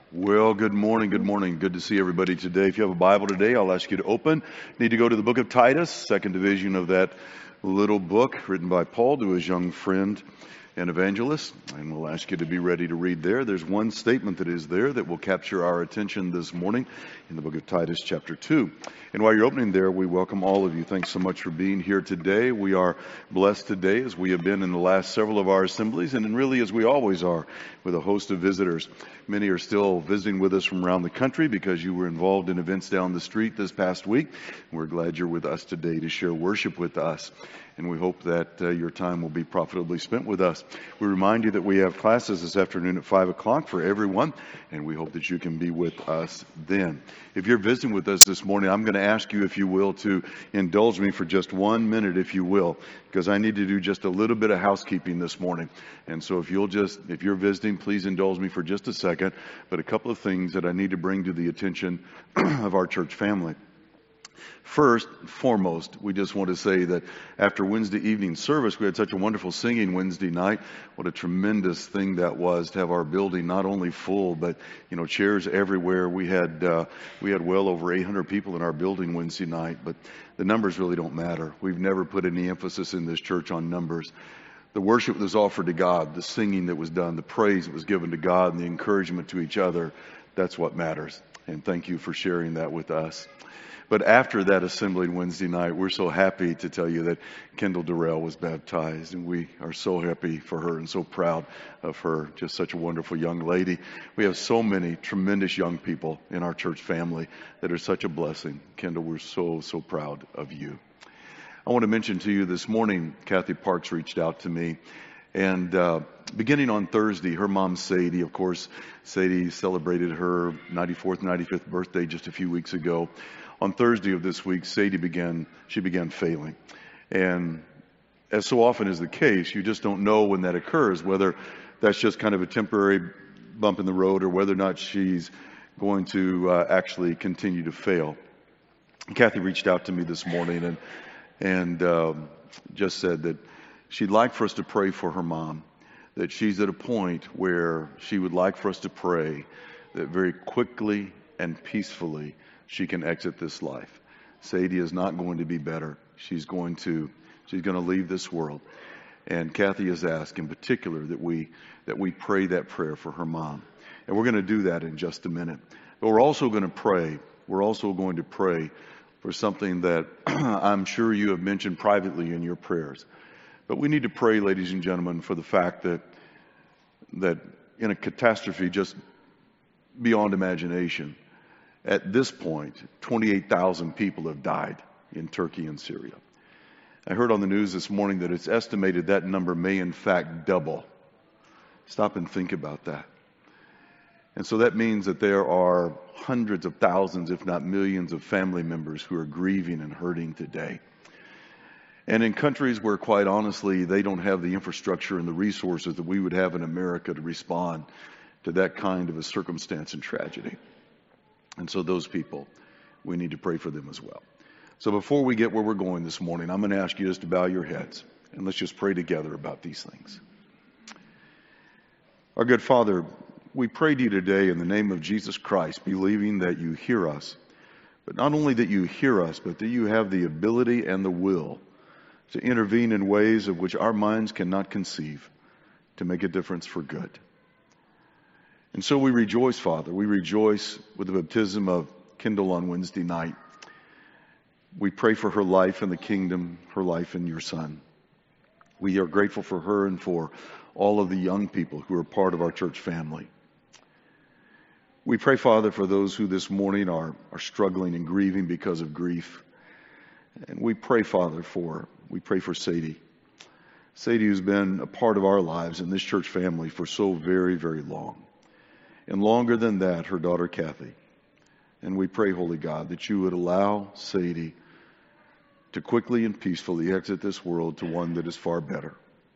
Well, good morning. Good morning. Good to see everybody today. If you have a Bible today, I'll ask you to open. Need to go to the book of Titus, second division of that little book written by Paul to his young friend and evangelist. And we'll ask you to be ready to read there. There's one statement that is there that will capture our attention this morning in the book of Titus, chapter 2. And while you're opening there, we welcome all of you. Thanks so much for being here today. We are blessed today, as we have been in the last several of our assemblies, and really as we always are, with a host of visitors. Many are still visiting with us from around the country because you were involved in events down the street this past week. We're glad you're with us today to share worship with us. And we hope that your time will be profitably spent with us. We remind you that we have classes this afternoon at 5 o'clock for everyone, and we hope that you can be with us then. If you're visiting with us this morning, I'm going to ask you, if you will, to indulge me for just 1 minute, if you will, because I need to do just a little bit of housekeeping this morning. And so if you're visiting, please indulge me for just a second, but a couple of things that I need to bring to the attention of our church family. First, foremost, we just want to say that after Wednesday evening service, we had such a wonderful singing Wednesday night. What a tremendous thing that was to have our building not only full, but, chairs everywhere. We had well over 800 people in our building Wednesday night, but the numbers really don't matter. We've never put any emphasis in this church on numbers. The worship that was offered to God, the singing that was done, the praise that was given to God, and the encouragement to each other, that's what matters. And thank you for sharing that with us. But after that assembly Wednesday night, we're so happy to tell you that Kendall Durrell was baptized, and we are so happy for her and so proud of her. Just such a wonderful young lady. We have so many tremendous young people in our church family that are such a blessing. Kendall, we're so proud of you. I want to mention to you this morning, Kathy Parks reached out to me, and beginning on Thursday, her mom, Sadie, of course, Sadie celebrated her 94th, 95th birthday just a few weeks ago. On Thursday of this week, Sadie began failing. And as so often is the case, you just don't know when that occurs, whether that's just kind of a temporary bump in the road or whether or not she's going to actually continue to fail. Kathy reached out to me this morning and just said that she'd like for us to pray for her mom, that she's at a point where she would like for us to pray that very quickly and peacefully she can exit this life. Sadie is not going to be better. She's going to leave this world. And Kathy has asked in particular that we pray that prayer for her mom. And we're going to do that in just a minute. But we're also going to pray for something that I'm sure you have mentioned privately in your prayers. But we need to pray, ladies and gentlemen, for the fact that in a catastrophe just beyond imagination, at this point, 28,000 people have died in Turkey and Syria. I heard on the news this morning that it's estimated that number may in fact double. Stop and think about that. And so that means that there are hundreds of thousands, if not millions, of family members who are grieving and hurting today. And in countries where, quite honestly, they don't have the infrastructure and the resources that we would have in America to respond to that kind of a circumstance and tragedy. And so those people, we need to pray for them as well. So before we get where we're going this morning, I'm going to ask you just to bow your heads and let's just pray together about these things. Our good Father, we pray to you today in the name of Jesus Christ, believing that you hear us, but not only that you hear us, but that you have the ability and the will to intervene in ways of which our minds cannot conceive, to make a difference for good. And so we rejoice, Father. We rejoice with the baptism of Kendall on Wednesday night. We pray for her life in the kingdom, her life in your Son. We are grateful for her and for all of the young people who are part of our church family. We pray, Father, for those who this morning are struggling and grieving because of grief. And we pray, Father, for Sadie. Sadie, who's been a part of our lives in this church family for so very, very long. And longer than that, her daughter Kathy. And we pray, Holy God, that you would allow Sadie to quickly and peacefully exit this world to one that is far better.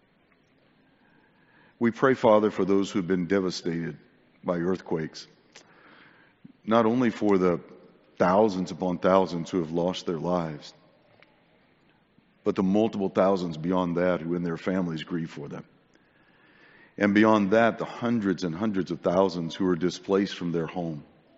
We pray, Father, for those who have been devastated by earthquakes, not only for the thousands upon thousands who have lost their lives, but the multiple thousands beyond that who in their families grieve for them. And beyond that, the hundreds and hundreds of thousands who are displaced from their home.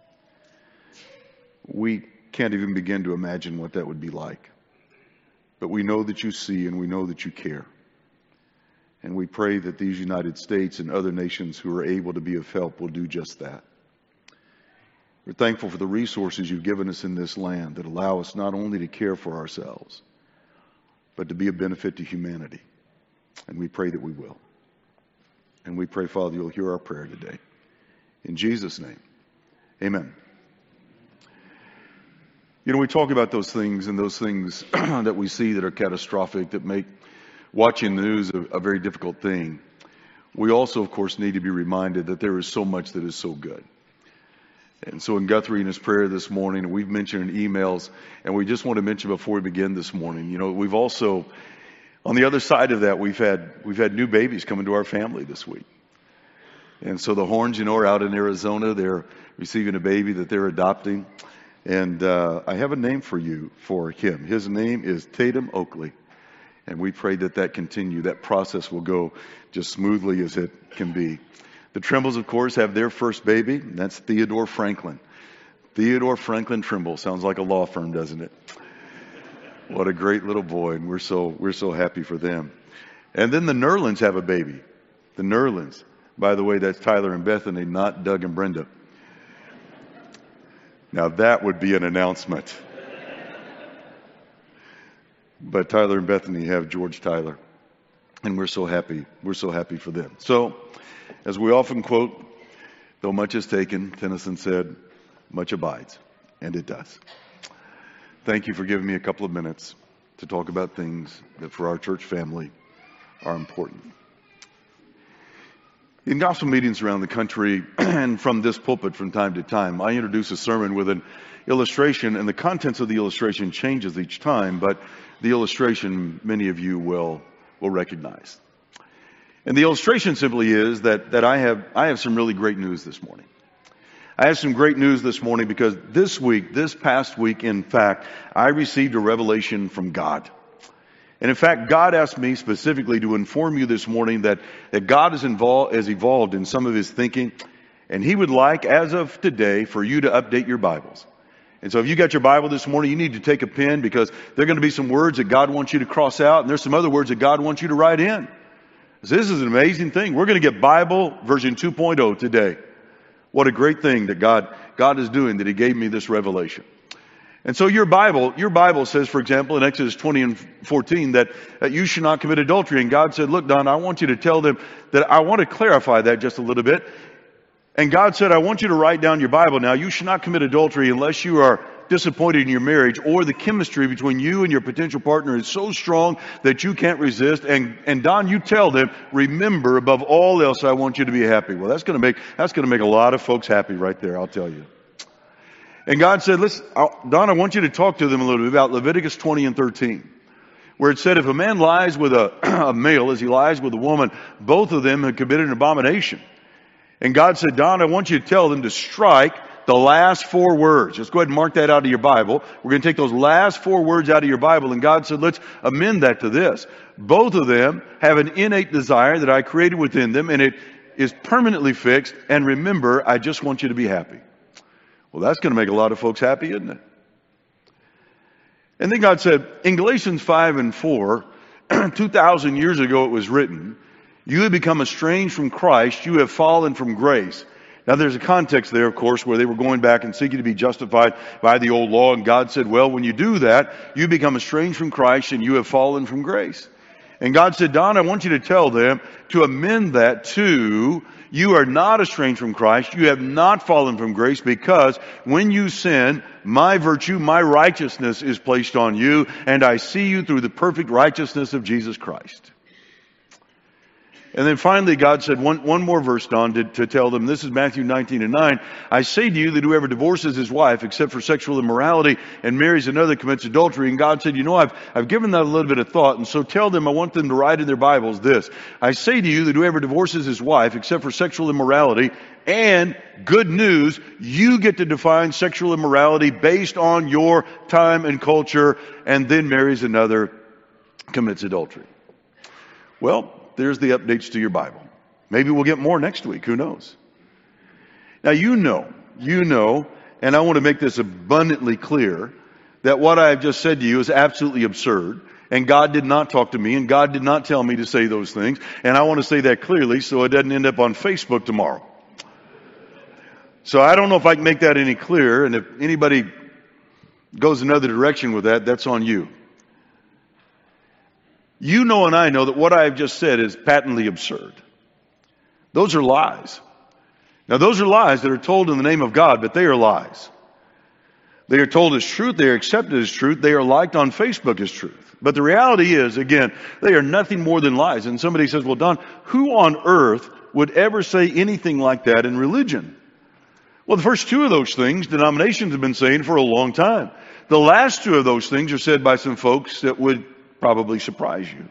We can't even begin to imagine what that would be like. But we know that you see and we know that you care. And we pray that these United States and other nations who are able to be of help will do just that. We're thankful for the resources you've given us in this land that allow us not only to care for ourselves, but to be a benefit to humanity. And we pray that we will. And we pray, Father, you'll hear our prayer today. In Jesus' name, amen. You know, we talk about those things and those things that we see that are catastrophic, that make watching the news a very difficult thing. We also, of course, need to be reminded that there is so much that is so good. And so in Guthrie in his prayer this morning, and we've mentioned in emails, and we just want to mention before we begin this morning, you know, we've also, on the other side of that, we've had new babies come into our family this week. And so the Horns, you know, are out in Arizona. They're receiving a baby that they're adopting. And I have a name for you, for him. His name is Tatum Oakley. And we pray that continue. That process will go just smoothly as it can be. The Trimbles, of course, have their first baby. And that's Theodore Franklin. Theodore Franklin Trimble. Sounds like a law firm, doesn't it? What a great little boy. And we're so happy for them. And then the Nerlins have a baby. The Nerlins. By the way, that's Tyler and Bethany, not Doug and Brenda. Now that would be an announcement. But Tyler and Bethany have George Tyler. And we're so happy. We're so happy for them. So, as we often quote, though much is taken, Tennyson said, much abides. And it does. Thank you for giving me a couple of minutes to talk about things that for our church family are important. In gospel meetings around the country and from this pulpit from time to time, I introduce a sermon with an illustration, and the contents of the illustration changes each time, but the illustration many of you will recognize. And the illustration simply is that I have some really great news this morning. I have some great news this morning because this past week, in fact, I received a revelation from God. And in fact, God asked me specifically to inform you this morning that God has evolved in some of his thinking, and he would like, as of today, for you to update your Bibles. And so if you got your Bible this morning, you need to take a pen because there are going to be some words that God wants you to cross out, and there's some other words that God wants you to write in. So this is an amazing thing. We're going to get Bible version 2.0 today. What a great thing that God is doing, that he gave me this revelation. And so your Bible says, for example, in Exodus 20 and 14, that you should not commit adultery. And God said, look, Don, I want you to tell them that I want to clarify that just a little bit. And God said, I want you to write down your Bible now. You should not commit adultery unless you are disappointed in your marriage or the chemistry between you and your potential partner is so strong that you can't resist. And Don, you tell them, remember, above all else, I want you to be happy. Well, that's going to make a lot of folks happy right there, I'll tell you. And God said, listen, Don, I want you to talk to them a little bit about Leviticus 20 and 13, where it said if a man lies with a male as he lies with a woman, both of them have committed an abomination. And God said, Don, I want you to tell them to strike the last 4 words. Just go ahead and mark that out of your Bible. We're going to take those last 4 words out of your Bible. And God said, let's amend that to this. Both of them have an innate desire that I created within them, and it is permanently fixed. And remember, I just want you to be happy. Well, that's going to make a lot of folks happy, isn't it? And then God said, in Galatians 5 and 4, 2,000 years ago it was written, you have become estranged from Christ, you have fallen from grace. Now there's a context there, of course, where they were going back and seeking to be justified by the old law. And God said, well, when you do that, you become estranged from Christ and you have fallen from grace. And God said, Don, I want you to tell them to amend that to, you are not estranged from Christ. You have not fallen from grace, because when you sin, my virtue, my righteousness is placed on you, and I see you through the perfect righteousness of Jesus Christ. And then finally, God said one more verse, Don, to tell them. This is Matthew 19 and 9. I say to you that whoever divorces his wife, except for sexual immorality, and marries another, commits adultery. And God said, you know, I've given that a little bit of thought. And so tell them, I want them to write in their Bibles this. I say to you that whoever divorces his wife, except for sexual immorality, and good news, you get to define sexual immorality based on your time and culture, and then marries another, commits adultery. Well, there's the updates to your Bible. Maybe we'll get more next week. Who knows? Now, you know, and I want to make this abundantly clear, that what I have just said to you is absolutely absurd. And God did not talk to me, and God did not tell me to say those things. And I want to say that clearly so it doesn't end up on Facebook tomorrow. So I don't know if I can make that any clearer. And if anybody goes another direction with that, that's on you. You know and I know that what I have just said is patently absurd. Those are lies. Now, those are lies that are told in the name of God, but they are lies. They are told as truth. They are accepted as truth. They are liked on Facebook as truth. But the reality is, again, they are nothing more than lies. And somebody says, well, Don, who on earth would ever say anything like that in religion? Well, the first two of those things, denominations have been saying for a long time. The last two of those things are said by some folks that would probably surprise you.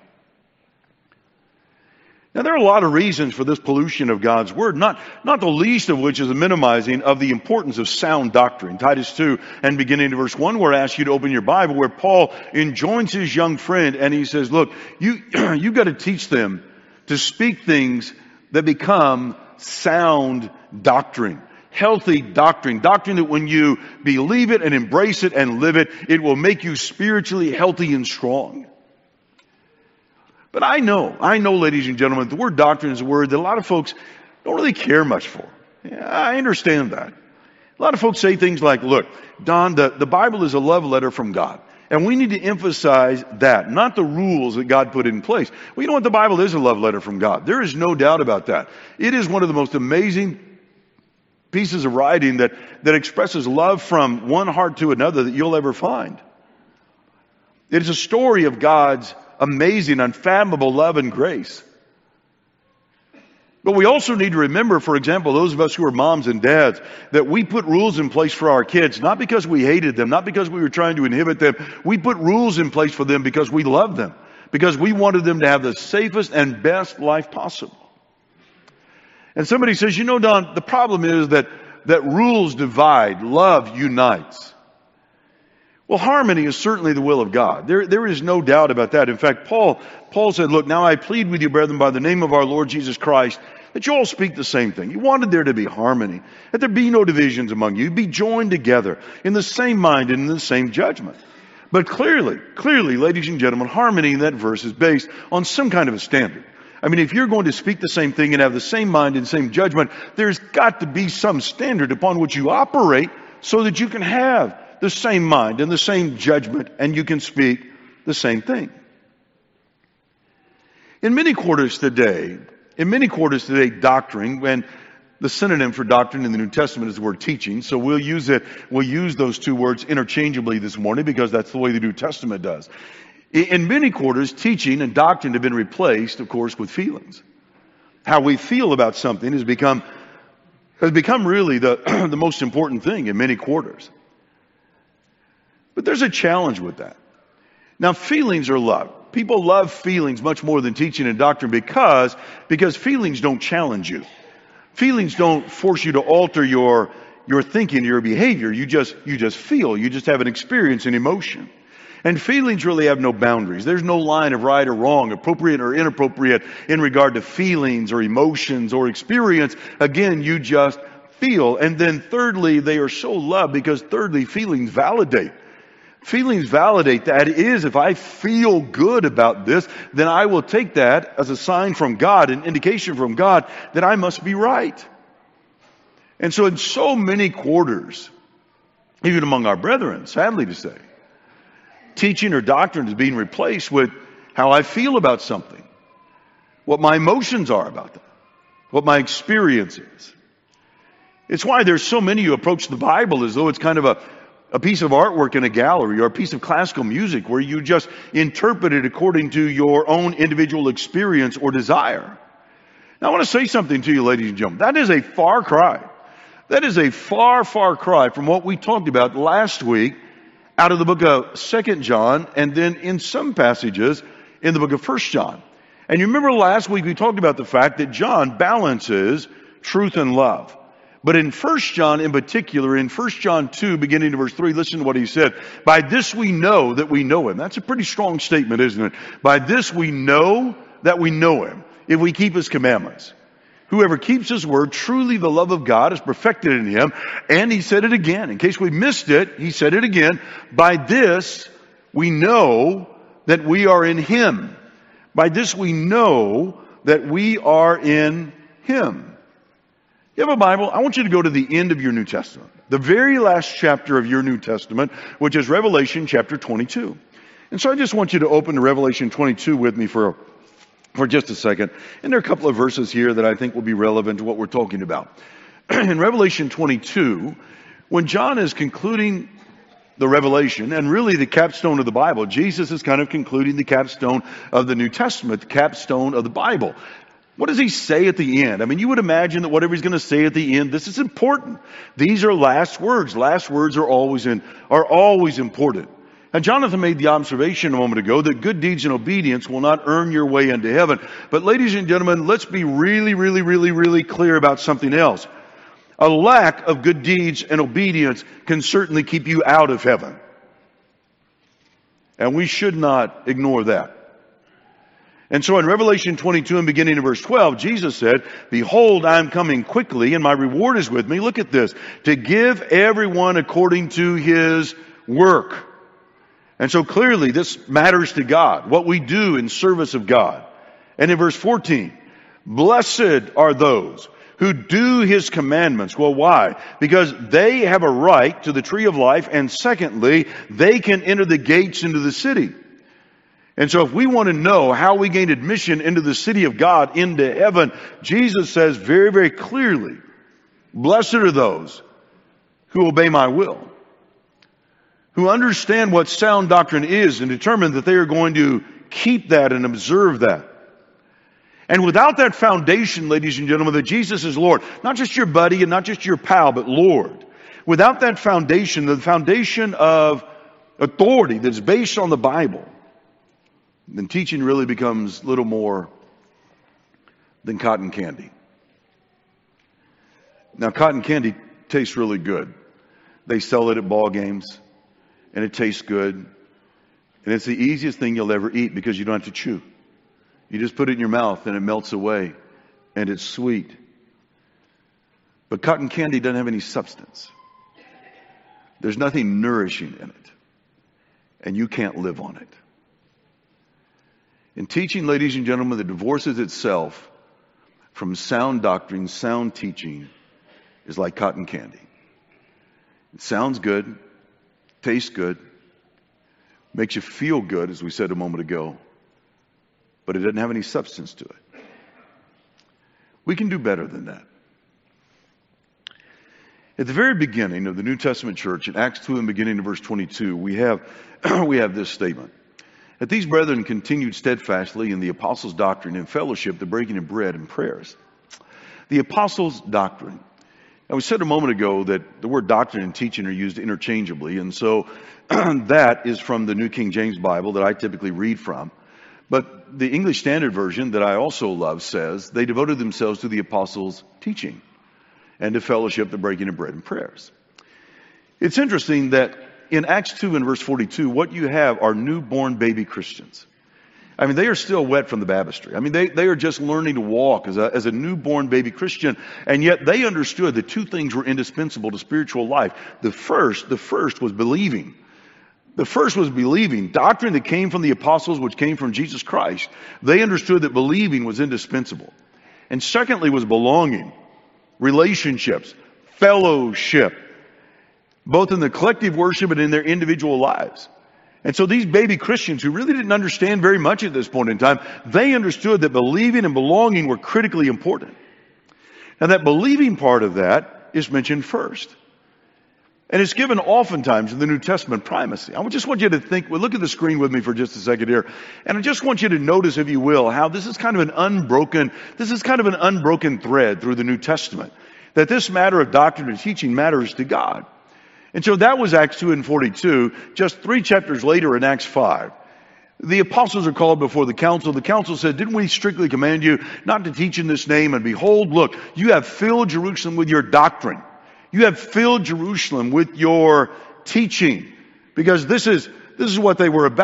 Now, there are a lot of reasons for this pollution of God's Word, not the least of which is a minimizing of the importance of sound doctrine. Titus 2 and beginning to verse 1, where I ask you to open your Bible, where Paul enjoins his young friend, and he says, look, you've got to teach them to speak things that become sound doctrine. Healthy doctrine that when you believe it and embrace it and live it, it will make you spiritually healthy and strong. But I know, ladies and gentlemen, the word doctrine is a word that a lot of folks don't really care much for. Yeah, I understand that. A lot of folks say things like, look, Don, the Bible is a love letter from God. And we need to emphasize that, not the rules that God put in place. Well, you know what? The Bible is a love letter from God. There is no doubt about that. It is one of the most amazing pieces of writing that expresses love from one heart to another that you'll ever find. It is a story of God's amazing, unfathomable love and grace. But we also need to remember, for example, those of us who are moms and dads, that we put rules in place for our kids, not because we hated them, not because we were trying to inhibit them. We put rules in place for them because we love them, because we wanted them to have the safest and best life possible. And somebody says, you know, Don, the problem is that rules divide, love unites. Well, harmony is certainly the will of God. There is no doubt about that. In fact, Paul said, look, now I plead with you, brethren, by the name of our Lord Jesus Christ, that you all speak the same thing. He wanted there to be harmony, that there be no divisions among you, be joined together in the same mind and in the same judgment. But clearly, ladies and gentlemen, harmony in that verse is based on some kind of a standard. I mean, if you're going to speak the same thing and have the same mind and same judgment, there's got to be some standard upon which you operate so that you can have the same mind and the same judgment, and you can speak the same thing. In many quarters today, doctrine, when the synonym for doctrine in the New Testament is the word teaching, so we'll use those two words interchangeably this morning because that's the way the New Testament does. In many quarters, teaching and doctrine have been replaced, of course, with feelings. How we feel about something has become really the most important thing in many quarters. But there's a challenge with that. Now, feelings are love. People love feelings much more than teaching and doctrine because feelings don't challenge you. Feelings don't force you to alter your thinking, your behavior. You just feel. You just have an experience, an emotion. And feelings really have no boundaries. There's no line of right or wrong, appropriate or inappropriate in regard to feelings or emotions or experience. Again, you just feel. And then thirdly, they are so loved because thirdly, feelings validate. Feelings validate. That is, if I feel good about this, then I will take that as a sign from God, an indication from God that I must be right. And so in so many quarters, even among our brethren, sadly to say, teaching or doctrine is being replaced with how I feel about something, what my emotions are about that, what my experience is. It's why there's so many who approach the Bible as though it's kind of a piece of artwork in a gallery or a piece of classical music where you just interpret it according to your own individual experience or desire. Now, I want to say something to you, ladies and gentlemen. That is a far cry. That is a far, far cry from what we talked about last week out of the book of 2 John and then in some passages in the book of 1 John. And you remember last week we talked about the fact that John balances truth and love. But in 1 John in particular, in 1 John 2, beginning to verse 3, listen to what he said. By this we know that we know him. That's a pretty strong statement, isn't it? By this we know that we know him, if we keep his commandments. Whoever keeps his word, truly the love of God is perfected in him. And he said it again. In case we missed it, he said it again. By this we know that we are in him. By this we know that we are in him. You have a Bible? I want you to go to the end of your New Testament. The very last chapter of your New Testament, which is Revelation chapter 22. And so I just want you to open to Revelation 22 with me for just a second. And there are a couple of verses here that I think will be relevant to what we're talking about. In Revelation 22, when John is concluding the Revelation, and really the capstone of the Bible, Jesus is kind of concluding the capstone of the New Testament, the capstone of the Bible. What does he say at the end? I mean, you would imagine that whatever he's going to say at the end, this is important. These are last words. Last words are always important. And Jonathan made the observation a moment ago that good deeds and obedience will not earn your way into heaven. But ladies and gentlemen, let's be really clear about something else. A lack of good deeds and obedience can certainly keep you out of heaven. And we should not ignore that. And so in Revelation 22 and beginning of verse 12, Jesus said, "Behold, I am coming quickly, and my reward is with me." Look at this. "To give everyone according to his work." And so clearly this matters to God, what we do in service of God. And in verse 14, "Blessed are those who do his commandments." Well, why? Because they have a right to the tree of life, and secondly, they can enter the gates into the city. And so if we want to know how we gain admission into the city of God, into heaven, Jesus says very clearly, "Blessed are those who obey my will, who understand what sound doctrine is and determine that they are going to keep that and observe that." And without that foundation, ladies and gentlemen, that Jesus is Lord, not just your buddy and not just your pal, but Lord. Without that foundation, the foundation of authority that's based on the Bible, then teaching really becomes little more than cotton candy. Now, cotton candy tastes really good. They sell it at ball games, and it tastes good. And it's the easiest thing you'll ever eat because you don't have to chew. You just put it in your mouth and it melts away, and it's sweet. But cotton candy doesn't have any substance. There's nothing nourishing in it, and you can't live on it. In teaching, ladies and gentlemen, that divorces itself from sound doctrine, sound teaching, is like cotton candy. It sounds good, tastes good, makes you feel good, as we said a moment ago, but it doesn't have any substance to it. We can do better than that. At the very beginning of the New Testament church, in Acts 2 and beginning of verse 22, we have this statement. "That these brethren continued steadfastly in the apostles' doctrine and fellowship, the breaking of bread and prayers." The apostles' doctrine. Now, we said a moment ago that the word doctrine and teaching are used interchangeably, and so that is from the New King James Bible that I typically read from. But the English Standard Version that I also love says they devoted themselves to the apostles' teaching and to fellowship, the breaking of bread and prayers. It's interesting that in Acts 2 and verse 42, what you have are newborn baby Christians. I mean, they are still wet from the baptistry. I mean, they are just learning to walk as a newborn baby Christian. And yet they understood that two things were indispensable to spiritual life. The first was believing. The first was believing. Doctrine that came from the apostles, which came from Jesus Christ. They understood that believing was indispensable. And secondly was belonging. Relationships. Fellowship. Both in the collective worship and in their individual lives. And so these baby Christians who really didn't understand very much at this point in time, they understood that believing and belonging were critically important. Now that believing part of that is mentioned first. And it's given oftentimes in the New Testament primacy. I just want you to think, look at the screen with me for just a second here. And I just want you to notice, if you will, how this is kind of an unbroken thread through the New Testament. That this matter of doctrine and teaching matters to God. And so that was Acts 2 and 42. Just 3 chapters later in Acts 5, the apostles are called before the council. The council said, "Didn't we strictly command you not to teach in this name? And behold, look, you have filled Jerusalem with your doctrine. You have filled Jerusalem with your teaching." Because this is what they were about.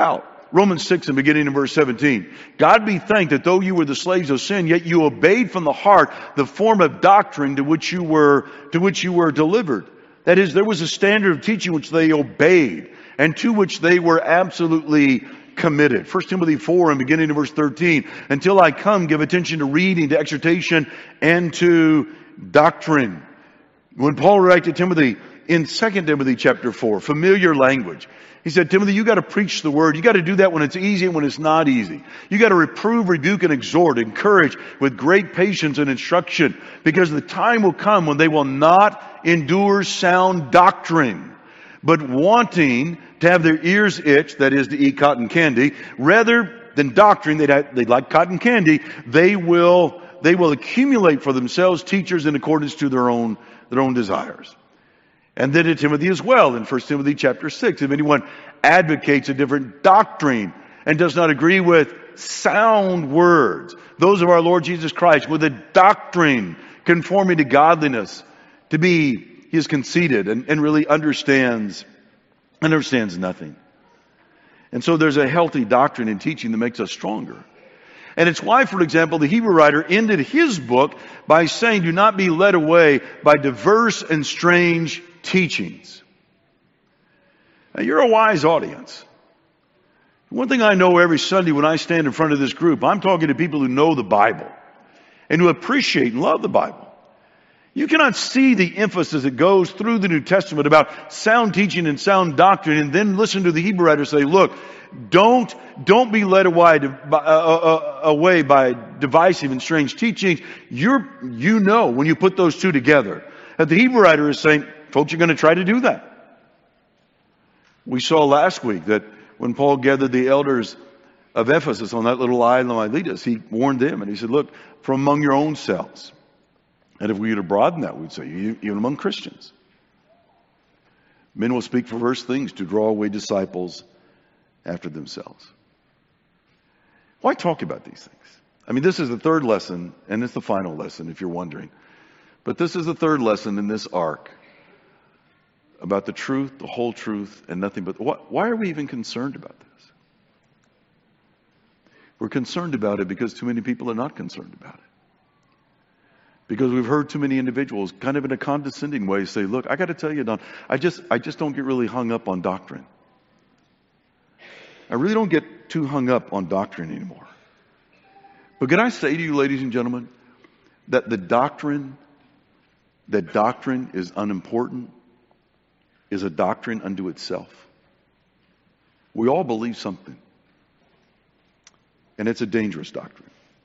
Romans 6 and beginning in verse 17. God be thanked that though you were the slaves of sin, yet you obeyed from the heart the form of doctrine to which you were delivered. That is, there was a standard of teaching which they obeyed and to which they were absolutely committed. 1 Timothy 4 and beginning in verse 13. Until I come, give attention to reading, to exhortation, and to doctrine. When Paul wrote to Timothy in 2 Timothy chapter 4, familiar language. He said, Timothy, you got to preach the word. You got to do that when it's easy and when it's not easy. You got to reprove, rebuke, and exhort, encourage with great patience and instruction, because the time will come when they will not endure sound doctrine, but wanting to have their ears itch, that is to eat cotton candy, rather than doctrine, they'd like cotton candy, they will accumulate for themselves teachers in accordance to their own desires. And then to Timothy as well in 1 Timothy chapter 6. If anyone advocates a different doctrine and does not agree with sound words, those of our Lord Jesus Christ, with a doctrine conforming to godliness, he is conceited and really understands nothing. And so there's a healthy doctrine and teaching that makes us stronger. And it's why, for example, the Hebrew writer ended his book by saying, do not be led away by diverse and strange teachings. Now, you're a wise audience. One thing I know every Sunday when I stand in front of this group, I'm talking to people who know the Bible and who appreciate and love the Bible. You cannot see the emphasis that goes through the New Testament about sound teaching and sound doctrine and then listen to the Hebrew writer say, look, don't be led away by divisive and strange teachings. You know when you put those two together that the Hebrew writer is saying, folks, you're going to try to do that. We saw last week that when Paul gathered the elders of Ephesus on that little island of Miletus, he warned them and he said, look, from among your own selves. And if we were to broaden that, we'd say, even among Christians, men will speak perverse things to draw away disciples after themselves. Why talk about these things? I mean, this is the third lesson, and it's the final lesson, if you're wondering. But this is the third lesson in this arc about the truth, the whole truth, and nothing but... Why are we even concerned about this? We're concerned about it because too many people are not concerned about it. Because we've heard too many individuals kind of in a condescending way say, look, I got to tell you, Don, I just don't get really hung up on doctrine. I really don't get too hung up on doctrine anymore. But can I say to you, ladies and gentlemen, that doctrine is unimportant is a doctrine unto itself. We all believe something. And it's a dangerous doctrine.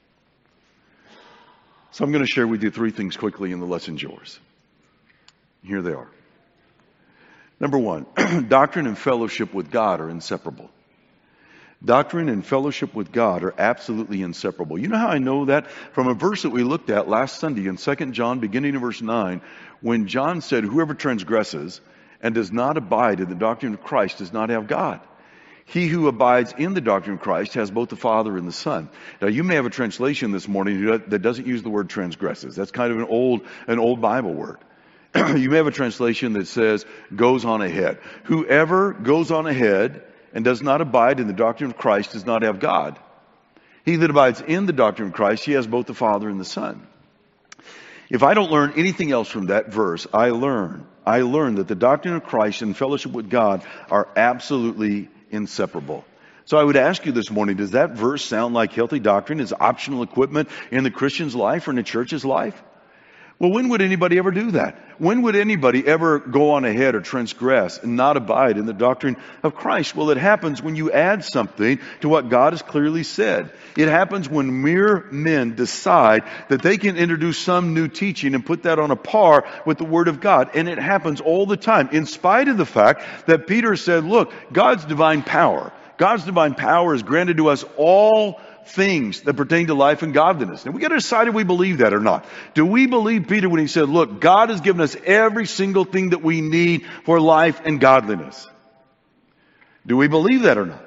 So I'm going to share with you three things quickly, and the lesson's yours. Here they are. Number one, doctrine and fellowship with God are inseparable. Doctrine and fellowship with God are absolutely inseparable. You know how I know that? From a verse that we looked at last Sunday in 2 John, beginning in verse 9, when John said, whoever transgresses and does not abide in the doctrine of Christ does not have God. He who abides in the doctrine of Christ has both the Father and the Son. Now, you may have a translation this morning that doesn't use the word transgresses. That's kind of an old Bible word. You may have a translation that says goes on ahead. Whoever goes on ahead and does not abide in the doctrine of Christ does not have God. He that abides in the doctrine of Christ, he has both the Father and the Son. If I don't learn anything else from that verse, I learn that the doctrine of Christ and fellowship with God are absolutely inseparable. So I would ask you this morning, does that verse sound like healthy doctrine is optional equipment in the Christian's life or in the church's life? Well, when would anybody ever do that? When would anybody ever go on ahead or transgress and not abide in the doctrine of Christ? Well, it happens when you add something to what God has clearly said. It happens when mere men decide that they can introduce some new teaching and put that on a par with the Word of God. And it happens all the time, in spite of the fact that Peter said, look, God's divine power is granted to us all things that pertain to life and godliness. Now we got to decide if we believe that or not. Do we believe Peter when he said, look, God has given us every single thing that we need for life and godliness? Do we believe that or not?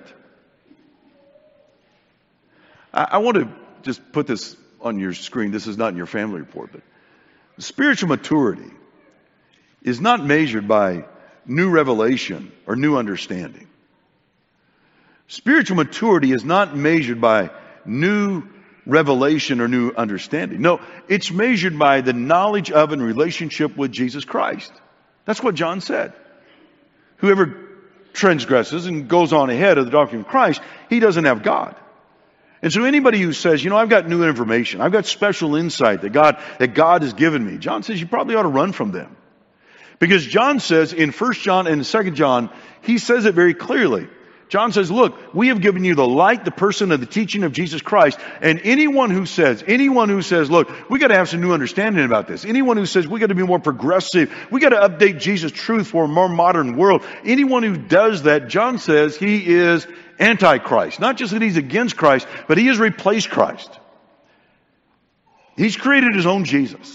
I want to just put this on your screen. This is not in your family report, but spiritual maturity is not measured by new revelation or new understanding. Spiritual maturity is not measured by new revelation or new understanding. No, it's measured by the knowledge of and relationship with Jesus Christ. That's what John said. Whoever transgresses and goes on ahead of the doctrine of Christ, he doesn't have God. And so anybody who says, I've got new information, I've got special insight that God has given me, John says you probably ought to run from them. Because John says in 1 John and 2 John, he says it very clearly. John says, look, we have given you the light, the person, and the teaching of Jesus Christ. And anyone who says, look, we got to have some new understanding about this. Anyone who says we got to be more progressive, we got to update Jesus' truth for a more modern world. Anyone who does that, John says he is Antichrist. Not just that he's against Christ, but he has replaced Christ. He's created his own Jesus.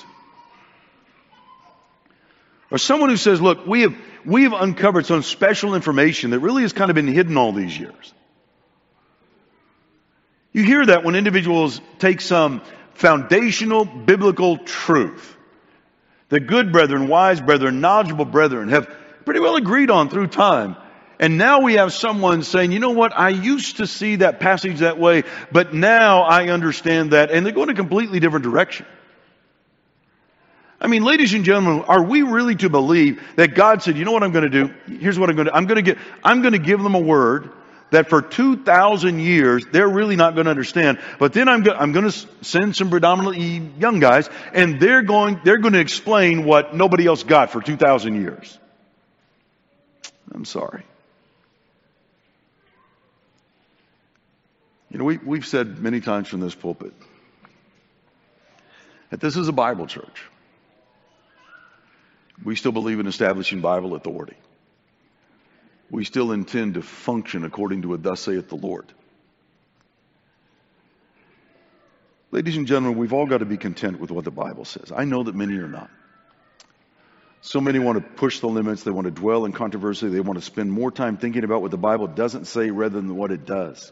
Or someone who says, look, we have uncovered some special information that really has kind of been hidden all these years. You hear that when individuals take some foundational biblical truth that good brethren, wise brethren, knowledgeable brethren have pretty well agreed on through time. And now we have someone saying, you know what, I used to see that passage that way, but now I understand that. And they're going a completely different direction. I mean, ladies and gentlemen, are we really to believe that God said, you know what I'm going to do? Here's what I'm going to do. I'm going to give them a word that for 2,000 years, they're really not going to understand. But then I'm going to send some predominantly young guys, and they're going to explain what nobody else got for 2,000 years. I'm sorry. We've said many times from this pulpit that this is a Bible church. We still believe in establishing Bible authority. We still intend to function according to what thus saith the Lord. Ladies and gentlemen, we've all got to be content with what the Bible says. I know that many are not. So many want to push the limits. They want to dwell in controversy. They want to spend more time thinking about what the Bible doesn't say rather than what it does.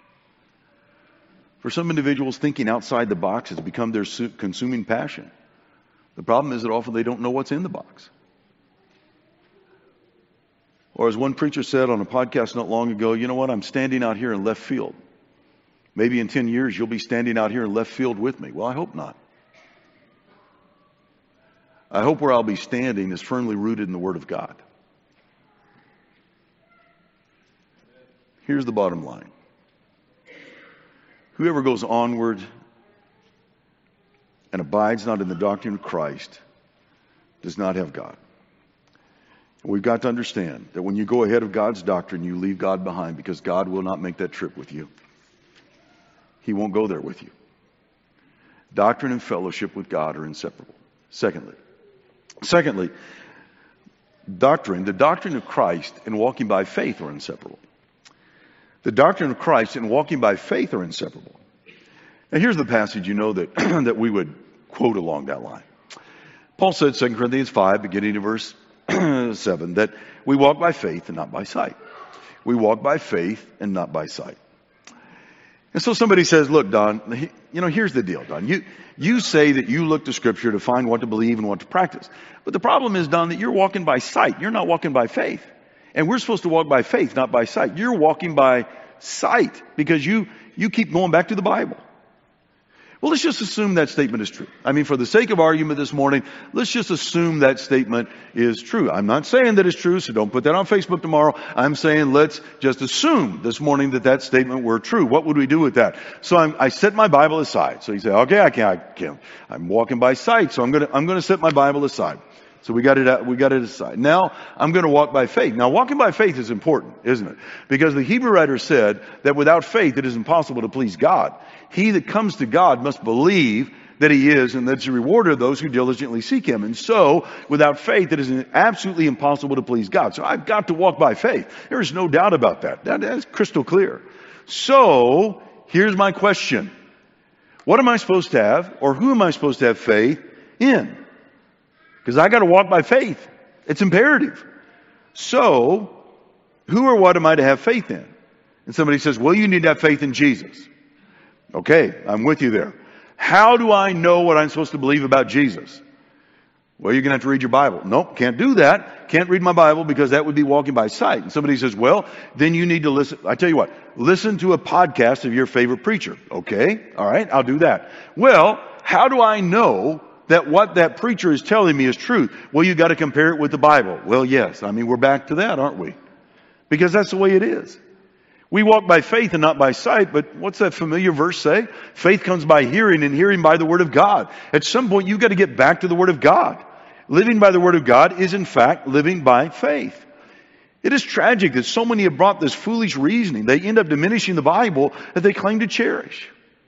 For some individuals, thinking outside the box has become their consuming passion. The problem is that often they don't know what's in the box. Or as one preacher said on a podcast not long ago, you know what, I'm standing out here in left field. Maybe in 10 years you'll be standing out here in left field with me. Well, I hope not. I hope where I'll be standing is firmly rooted in the Word of God. Here's the bottom line. Whoever goes onward and abides not in the doctrine of Christ does not have God. We've got to understand that when you go ahead of God's doctrine, you leave God behind, because God will not make that trip with you. He won't go there with you. Doctrine and fellowship with God are inseparable. Secondly, the doctrine of Christ and walking by faith are inseparable. The doctrine of Christ and walking by faith are inseparable. Now here's the passage that that we would quote along that line. Paul said, 2 Corinthians 5, beginning of verse 7, that we walk by faith and not by sight. We walk by faith and not by sight. And so somebody says, look, Don, here's the deal, Don. You say that you look to Scripture to find what to believe and what to practice. But the problem is, Don, that you're walking by sight. You're not walking by faith. And we're supposed to walk by faith, not by sight. You're walking by sight because you keep going back to the Bible. Well, let's just assume that statement is true. I mean, for the sake of argument this morning, let's just assume that statement is true. I'm not saying that it's true, so don't put that on Facebook tomorrow. I'm saying let's just assume this morning that statement were true. What would we do with that? So I set my Bible aside. So you say, okay, I can't. I'm walking by sight, so I'm gonna set my Bible aside. So we got it aside. Now I'm going to walk by faith. Now walking by faith is important, isn't it? Because the Hebrew writer said that without faith it is impossible to please God. He that comes to God must believe that He is, and that He's a rewarder of those who diligently seek Him. And so without faith it is absolutely impossible to please God. So I've got to walk by faith. There is no doubt about that. That's crystal clear. So here's my question. What am I supposed to have, or who am I supposed to have faith in? Because I got to walk by faith. It's imperative. So, who or what am I to have faith in? And somebody says, well, you need to have faith in Jesus. Okay, I'm with you there. How do I know what I'm supposed to believe about Jesus? Well, you're going to have to read your Bible. Nope, can't do that. Can't read my Bible because that would be walking by sight. And somebody says, well, then you need to listen. I tell you what, listen to a podcast of your favorite preacher. Okay, all right, I'll do that. Well, how do I know that what that preacher is telling me is truth? Well, you got to compare it with the Bible. Well, yes. I mean, we're back to that, aren't we? Because that's the way it is. We walk by faith and not by sight, but what's that familiar verse say? Faith comes by hearing and hearing by the Word of God. At some point, you've got to get back to the Word of God. Living by the Word of God is in fact living by faith. It is tragic that so many have brought this foolish reasoning. They end up diminishing the Bible that they claim to cherish.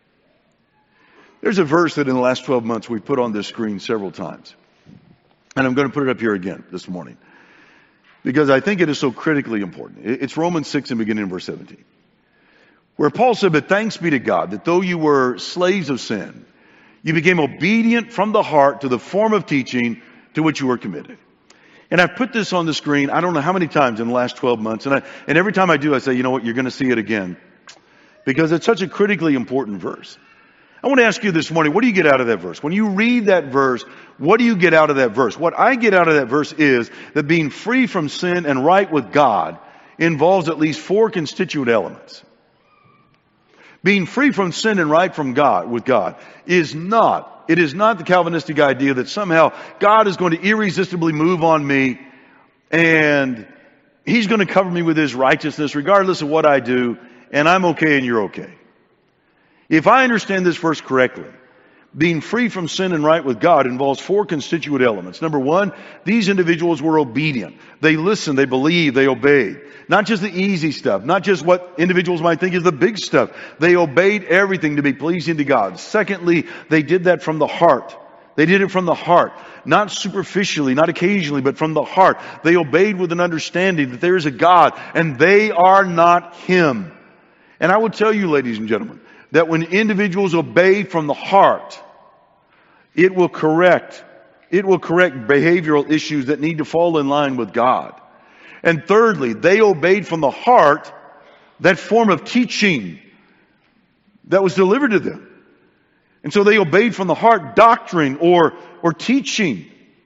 There's a verse that in the last 12 months we've put on this screen several times. And I'm going to put it up here again this morning, because I think it is so critically important. It's Romans 6 and beginning in verse 17. Where Paul said, but thanks be to God that though you were slaves of sin, you became obedient from the heart to the form of teaching to which you were committed. And I've put this on the screen, I don't know how many times in the last 12 months. And every time I do, I say, you know what, you're going to see it again. Because it's such a critically important verse. I want to ask you this morning, what do you get out of that verse? When you read that verse, what do you get out of that verse? What I get out of that verse is that being free from sin and right with God involves at least 4 constituent elements. Being free from sin and right from God, with God, is not the Calvinistic idea that somehow God is going to irresistibly move on me and He's going to cover me with His righteousness regardless of what I do, and I'm okay and you're okay. If I understand this verse correctly, being free from sin and right with God involves 4 constituent elements. Number 1, these individuals were obedient. They listened, they believed, they obeyed. Not just the easy stuff, not just what individuals might think is the big stuff. They obeyed everything to be pleasing to God. Secondly, they did that from the heart. They did it from the heart. Not superficially, not occasionally, but from the heart. They obeyed with an understanding that there is a God and they are not Him. And I will tell you, ladies and gentlemen, that when individuals obey from the heart, it will correct behavioral issues that need to fall in line with God. And thirdly, they obeyed from the heart that form of teaching that was delivered to them. And so they obeyed from the heart doctrine or teaching.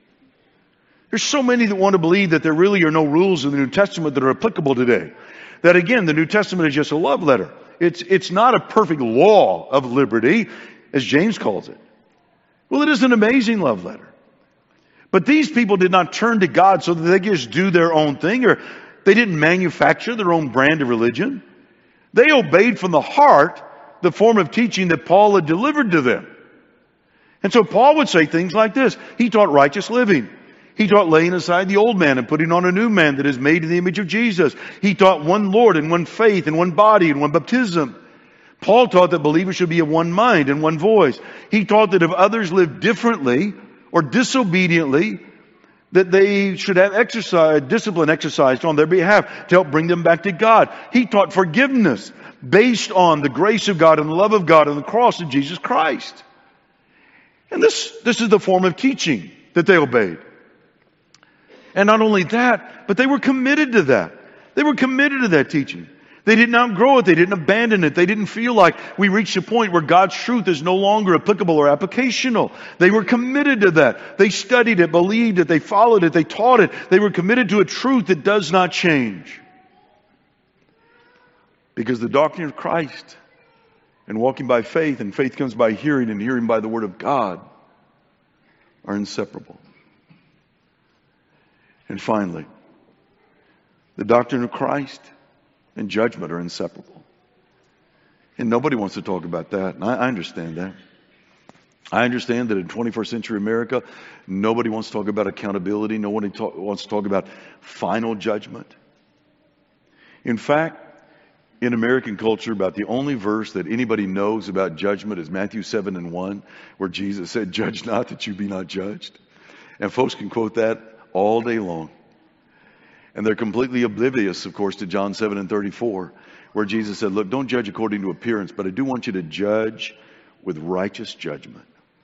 There's so many that want to believe that there really are no rules in the New Testament that are applicable today. That again, the New Testament is just a love letter. It's not a perfect law of liberty, as James calls it. Well, it is an amazing love letter. But these people did not turn to God so that they could just do their own thing, or they didn't manufacture their own brand of religion. They obeyed from the heart the form of teaching that Paul had delivered to them. And so Paul would say things like this. He taught righteous living. He taught laying aside the old man and putting on a new man that is made in the image of Jesus. He taught one Lord and one faith and one body and one baptism. Paul taught that believers should be of one mind and one voice. He taught that if others live differently or disobediently, that they should have discipline exercised on their behalf to help bring them back to God. He taught forgiveness based on the grace of God and the love of God and the cross of Jesus Christ. And this is the form of teaching that they obeyed. And not only that, but they were committed to that. They were committed to that teaching. They didn't outgrow it. They didn't abandon it. They didn't feel like we reached a point where God's truth is no longer applicable or applicational. They were committed to that. They studied it, believed it, they followed it, they taught it. They were committed to a truth that does not change. Because the doctrine of Christ and walking by faith, and faith comes by hearing, and hearing by the Word of God, are inseparable. And finally, the doctrine of Christ and judgment are inseparable. And nobody wants to talk about that. And I understand that. I understand that in 21st century America, nobody wants to talk about accountability. Nobody wants to talk about final judgment. In fact, in American culture, about the only verse that anybody knows about judgment is Matthew 7:1, where Jesus said, "Judge not that you be not judged." And folks can quote that all day long. And they're completely oblivious, of course, to John 7:34, where Jesus said, look, don't judge according to appearance, but I do want you to judge with righteous judgment.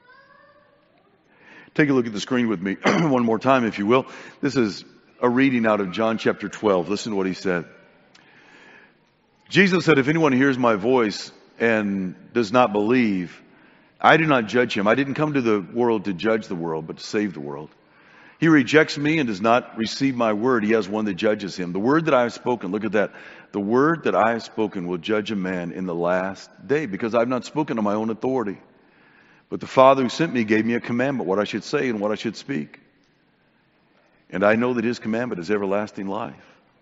Take a look at the screen with me one more time, if you will. This is a reading out of John chapter 12. Listen to what he said. Jesus said, if anyone hears my voice and does not believe, I do not judge him. I didn't come to the world to judge the world, but to save the world. He rejects me and does not receive my word. He has one that judges him. The word that I have spoken, look at that. The word that I have spoken will judge a man in the last day, because I've not spoken on my own authority. But the Father who sent me gave me a commandment, what I should say and what I should speak. And I know that his commandment is everlasting life.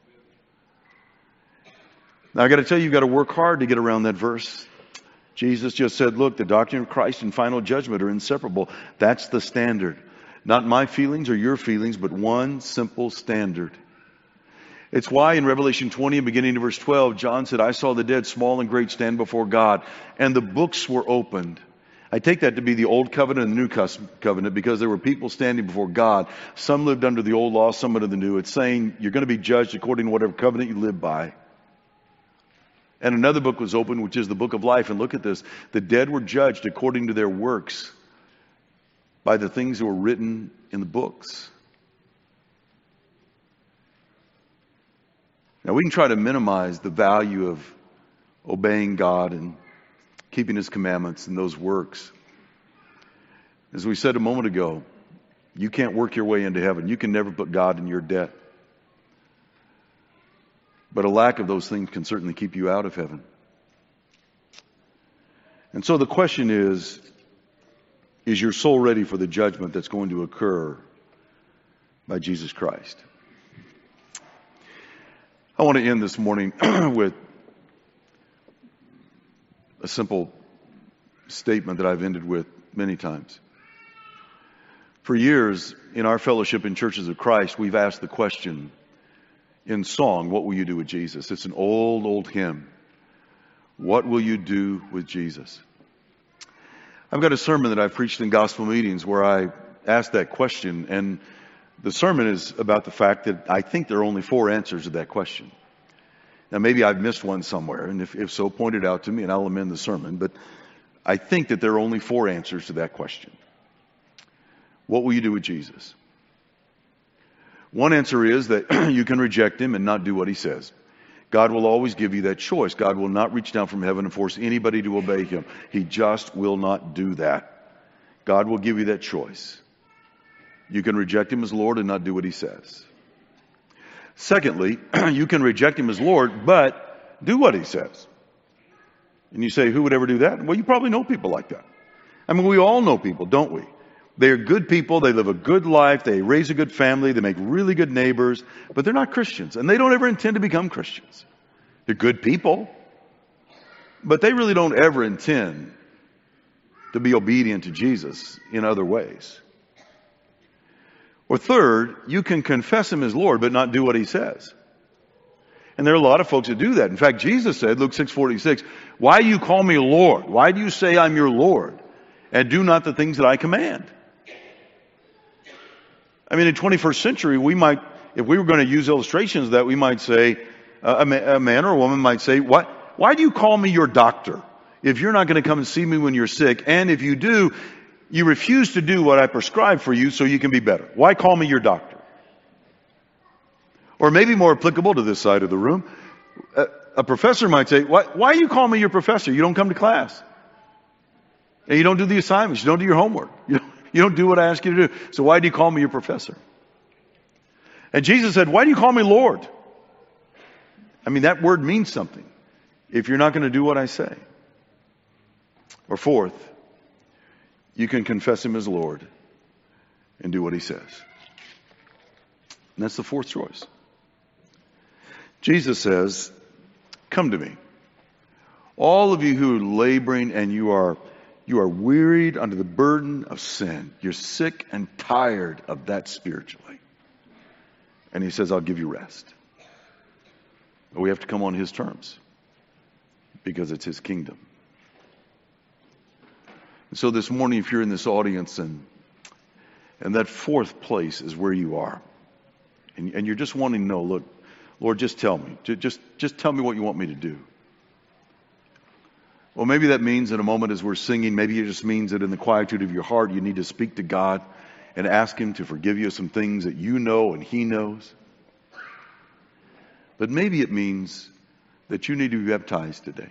Now I got to tell you, you've got to work hard to get around that verse. Jesus just said, look, the doctrine of Christ and final judgment are inseparable. That's the standard. Not my feelings or your feelings, but one simple standard. It's why in Revelation 20, beginning of verse 12, John said, I saw the dead, small and great, stand before God, and the books were opened. I take that to be the Old Covenant and the New Covenant, because there were people standing before God. Some lived under the old law, some under the new. It's saying you're going to be judged according to whatever covenant you live by. And another book was opened, which is the book of life. And look at this. The dead were judged according to their works by the things that were written in the books. Now we can try to minimize the value of obeying God and keeping his commandments and those works. As we said a moment ago, you can't work your way into heaven. You can never put God in your debt. But a lack of those things can certainly keep you out of heaven. And so the question is your soul ready for the judgment that's going to occur by Jesus Christ? I want to end this morning with a simple statement that I've ended with many times. For years, in our fellowship in Churches of Christ, we've asked the question in song, what will you do with Jesus? It's an old, old hymn. What will you do with Jesus? I've got a sermon that I've preached in gospel meetings where I asked that question, and the sermon is about the fact that I think there are only 4 answers to that question. Now, maybe I've missed one somewhere, and if so, point it out to me and I'll amend the sermon. But I think that there are only 4 answers to that question. What will you do with Jesus? One answer is that you can reject him and not do what he says. God will always give you that choice. God will not reach down from heaven and force anybody to obey him. He just will not do that. God will give you that choice. You can reject him as Lord and not do what he says. Secondly, you can reject him as Lord, but do what he says. And you say, who would ever do that? Well, you probably know people like that. I mean, we all know people, don't we? They're good people, they live a good life, they raise a good family, they make really good neighbors, but they're not Christians, and they don't ever intend to become Christians. They're good people, but they really don't ever intend to be obedient to Jesus in other ways. Or third, you can confess him as Lord, but not do what he says. And there are a lot of folks that do that. In fact, Jesus said, Luke 6:46, why do you call me Lord? Why do you say I'm your Lord and do not the things that I command? I mean, in the 21st century, we might, if we were going to use illustrations of that, we might say, a man or a woman might say, why do you call me your doctor if you're not going to come and see me when you're sick? And if you do, you refuse to do what I prescribe for you so you can be better. Why call me your doctor? Or maybe more applicable to this side of the room, a professor might say, why do you call me your professor? You don't come to class. And you don't do the assignments. You don't do your homework. You don't do what I ask you to do. So why do you call me your professor? And Jesus said, why do you call me Lord? I mean, that word means something if you're not going to do what I say. Or fourth, you can confess him as Lord and do what he says. And that's the fourth choice. Jesus says, come to me. All of you who are laboring and you are wearied under the burden of sin. You're sick and tired of that spiritually. And he says, I'll give you rest. But we have to come on his terms because it's his kingdom. And so this morning, if you're in this audience and that fourth place is where you are, and you're just wanting to know, look, Lord, just tell me. Just tell me what you want me to do. Well, maybe that means in a moment as we're singing, maybe it just means that in the quietude of your heart, you need to speak to God and ask him to forgive you some things that you know and he knows. But maybe it means that you need to be baptized today.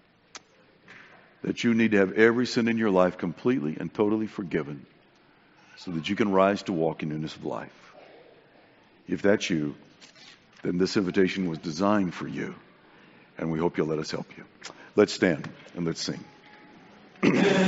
That you need to have every sin in your life completely and totally forgiven so that you can rise to walk in newness of life. If that's you, then this invitation was designed for you, and we hope you'll let us help you. Let's stand and let's sing.